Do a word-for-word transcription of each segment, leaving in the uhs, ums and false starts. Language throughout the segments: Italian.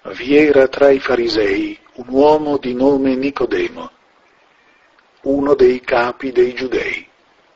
vi era tra i farisei un uomo di nome Nicodemo, uno dei capi dei Giudei.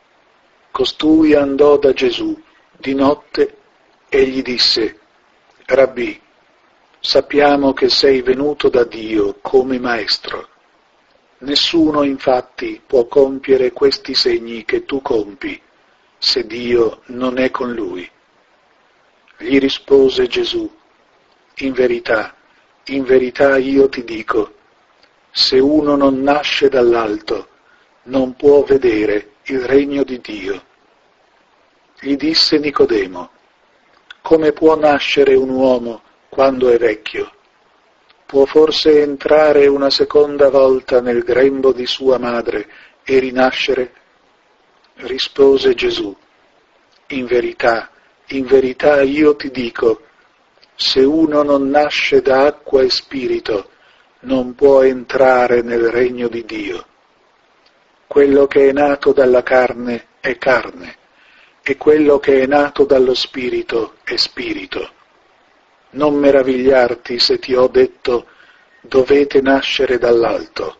Costui andò da Gesù di notte e gli disse: Rabbì, sappiamo che sei venuto da Dio come maestro. Nessuno infatti può compiere questi segni che tu compi, se Dio non è con lui. Gli rispose Gesù: In verità, in verità io ti dico, se uno non nasce dall'alto, non può vedere il regno di Dio. Gli disse Nicodemo: Come può nascere un uomo quando è vecchio? Può forse entrare una seconda volta nel grembo di sua madre e rinascere? Rispose Gesù: In verità, in verità io ti dico, se uno non nasce da acqua e spirito, non può entrare nel regno di Dio. Quello che è nato dalla carne è carne, e quello che è nato dallo spirito è spirito. Non meravigliarti se ti ho detto, dovete nascere dall'alto.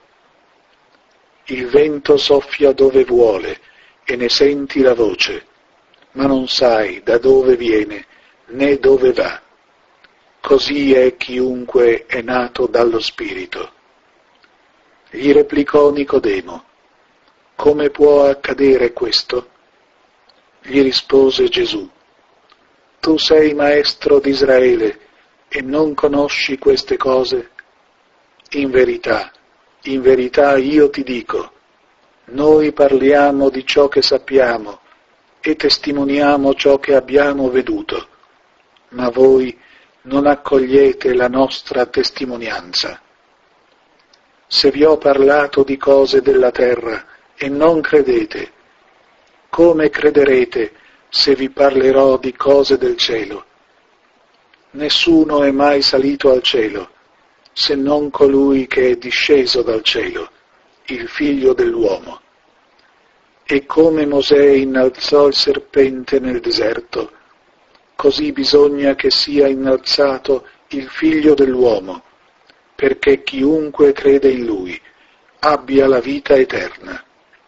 Il vento soffia dove vuole e ne senti la voce, ma non sai da dove viene né dove va. Così è chiunque è nato dallo spirito. Gli replicò Nicodemo: Come può accadere questo? Gli rispose Gesù: Tu sei maestro di Israele e non conosci queste cose? In verità, in verità io ti dico, noi parliamo di ciò che sappiamo e testimoniamo ciò che abbiamo veduto, ma voi non accogliete la nostra testimonianza. Se vi ho parlato di cose della terra e non credete, come crederete se vi parlerò di cose del cielo? Nessuno è mai salito al cielo, se non colui che è disceso dal cielo, il Figlio dell'uomo. E come Mosè innalzò il serpente nel deserto, così bisogna che sia innalzato il Figlio dell'uomo, perché chiunque crede in Lui abbia la vita eterna.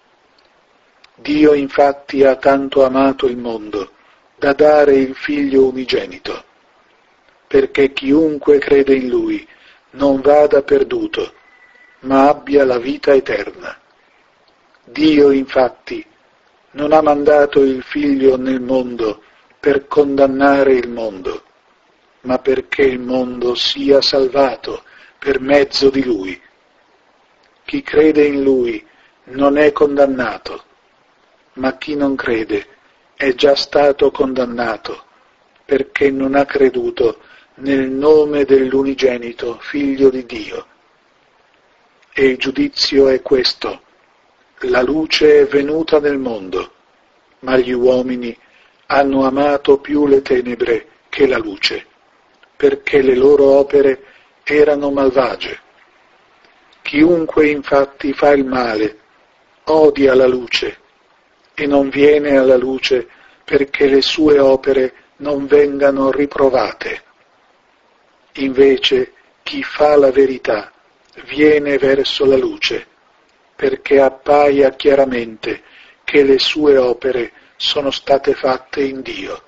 Dio infatti ha tanto amato il mondo da dare il Figlio unigenito, perché chiunque crede in Lui non vada perduto, ma abbia la vita eterna. Dio infatti non ha mandato il Figlio nel mondo per condannare il mondo, ma perché il mondo sia salvato per mezzo di Lui. Chi crede in Lui non è condannato, ma chi non crede è già stato condannato, perché non ha creduto nel nome dell'unigenito Figlio di Dio. E il giudizio è questo: la luce è venuta nel mondo, ma gli uomini hanno amato più le tenebre che la luce, perché le loro opere erano malvagie. Chiunque infatti fa il male odia la luce e non viene alla luce perché le sue opere non vengano riprovate. Invece chi fa la verità viene verso la luce, perché appaia chiaramente che le sue opere sono state fatte in Dio.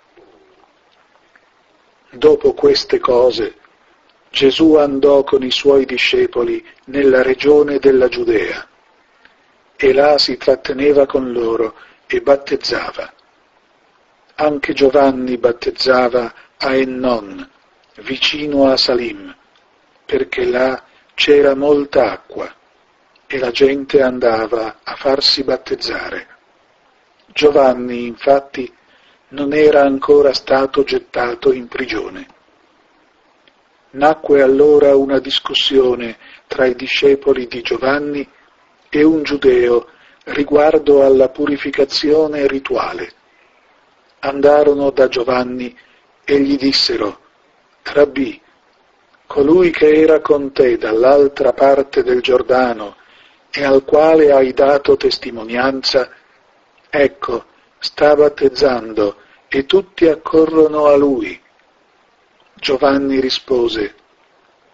Dopo queste cose, Gesù andò con i suoi discepoli nella regione della Giudea, e là si tratteneva con loro e battezzava. Anche Giovanni battezzava a Ennon, vicino a Salim, perché là c'era molta acqua, e la gente andava a farsi battezzare. Giovanni, infatti, non era ancora stato gettato in prigione. Nacque allora una discussione tra i discepoli di Giovanni e un giudeo riguardo alla purificazione rituale. Andarono da Giovanni e gli dissero: Rabbì, colui che era con te dall'altra parte del Giordano e al quale hai dato testimonianza, ecco, sta battezzando e tutti accorrono a lui. Giovanni rispose: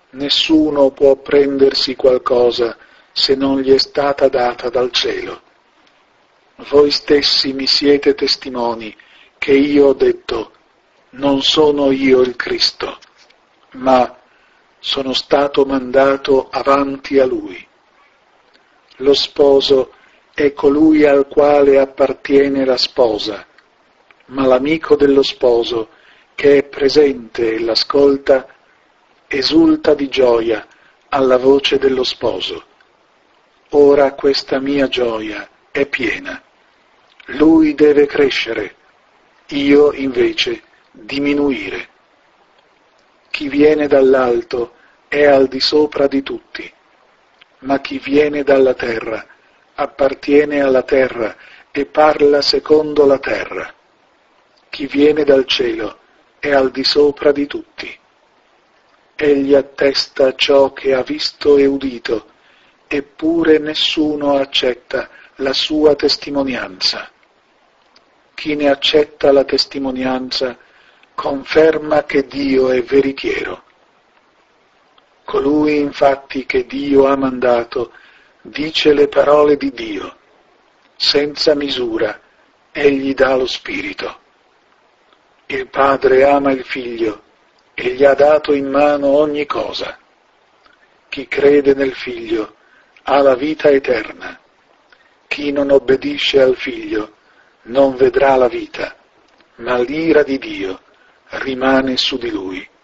Nessuno può prendersi qualcosa se non gli è stata data dal cielo. Voi stessi mi siete testimoni che io ho detto: non sono io il Cristo, ma sono stato mandato avanti a Lui. Lo sposo è colui al quale appartiene la sposa, ma l'amico dello sposo, che è presente e l'ascolta, esulta di gioia alla voce dello sposo. Ora questa mia gioia è piena. Lui deve crescere, io invece diminuire. Chi viene dall'alto è al di sopra di tutti, ma chi viene dalla terra appartiene alla terra e parla secondo la terra. Chi viene dal cielo è al di sopra di tutti. Egli attesta ciò che ha visto e udito, eppure nessuno accetta la sua testimonianza. Chi ne accetta la testimonianza conferma che Dio è veritiero. Colui infatti che Dio ha mandato dice le parole di Dio. Senza misura egli dà lo Spirito. Il Padre ama il Figlio e gli ha dato in mano ogni cosa. Chi crede nel Figlio ha la vita eterna. Chi non obbedisce al Figlio non vedrà la vita, ma l'ira di Dio rimane su di lui.